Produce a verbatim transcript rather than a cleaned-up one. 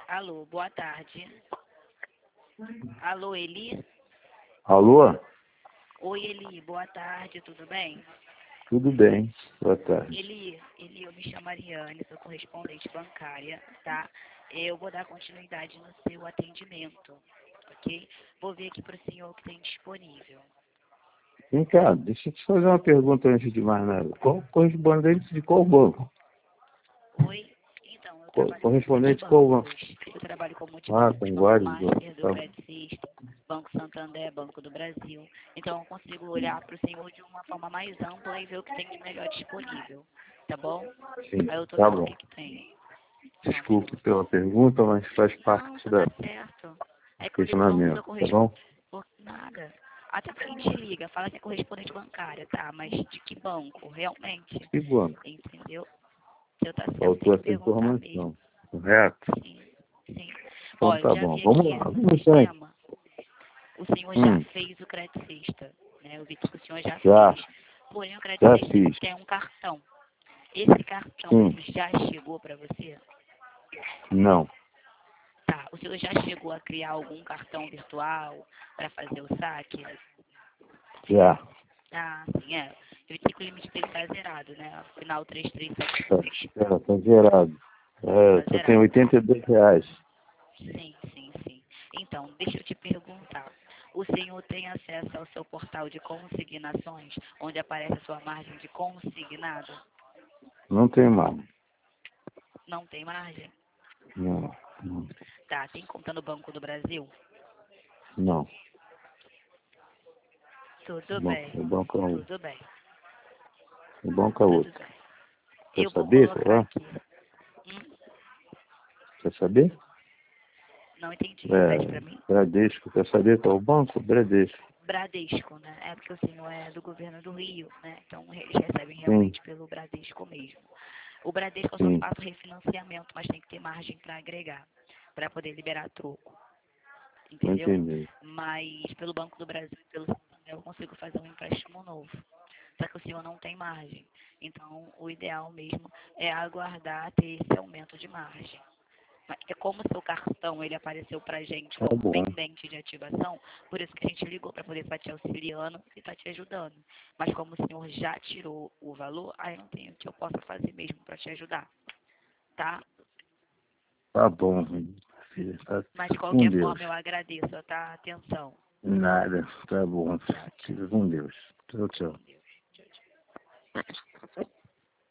Alô, boa tarde. Alô, Eli? Alô? Oi, Eli, boa tarde, tudo bem? Tudo bem, boa tarde. Eli, Eli, eu me chamo Ariane, sou correspondente bancária, tá? Eu vou dar continuidade no seu atendimento, ok? Vou ver aqui para o senhor o que tem disponível. Vem cá, deixa eu te fazer uma pergunta antes de mais nada. Qual correspondente de qual banco? Oi? Então, eu Co- trabalho correspondente com qual banco? multibancos. Eu trabalho com Ah, multibancos, tem Banco vários bancos. Master, do Tá. Credit System, Banco Santander, Banco do Brasil. Então, eu consigo olhar para o senhor de uma forma mais ampla e ver o que tem de melhor disponível, tá bom? Sim, Aí eu tô tá vendo o bom. que, que tem. Desculpe pela pergunta, mas faz Não, parte tá da certo. É que eu ligo como questionamento, seu tá bom? correspondente. Por nada. Até porque a gente liga, fala que é correspondente bancária, tá? Mas de que banco, realmente? Que banco? Entendeu? Se eu tá certo, tem Faltou que essa perguntar mesmo. informação, correto? Sim, sim. Então Olha, eu tá já bom. vi Vamos aqui lá, no vamos em frente. sistema, o senhor já Hum, fez o Credicista, né? Eu vi que o senhor já já, fez. Porém, o já Credicista fiz. tem um cartão. Esse cartão, Sim, ele já chegou para você? não, Tá. O senhor já chegou a criar algum cartão virtual para fazer o saque? já. Ah, sim, é. Eu vi que o limite dele tá zerado, né? Final três três sete Tá, dois. tá, tá zerado. É, Tá só tem zerado. oitenta e dois reais. Sim, sim, sim. Então, deixa eu te perguntar. O senhor tem acesso ao seu portal de consignações, onde aparece a sua margem de consignado? Não tem mais. Não tem margem? Não, não, Tá, tem conta no Banco do Brasil? não. Tudo Bom, bem, o banco é um, tudo bem, o banco é tudo outro. bem. Quer Eu vou saber qual colocar é? aqui. Hum? Quer saber? Não entendi, repete É, para mim. Bradesco. Quer saber qual é o banco? Bradesco. Bradesco, né? É porque o senhor é do governo do Rio, né? Então eles recebem Sim, realmente pelo Bradesco mesmo. O Bradesco eu só sim. faço refinanciamento, mas tem que ter margem para agregar, para poder liberar troco, Não entendeu? entendi. Mas pelo Banco do Brasil, pelo Santander, eu consigo fazer um empréstimo novo. Só que o senhor não tem margem. Então, o ideal mesmo é aguardar ter esse aumento de margem. É como o seu cartão ele apareceu para gente Tá como bom. pendente de ativação, por isso que a gente ligou para poder estar te auxiliando e estar te ajudando. Mas como o senhor já tirou o valor, aí não tem o que eu possa fazer mesmo para te ajudar, tá? Tá bom, filha. Tá. Mas de Fica com qualquer Deus. forma eu agradeço a tua atenção. Nada. Tá bom. Tchau, tchau. Fica com Deus. Tchau, Fica tchau. com Deus. Tchau, tchau.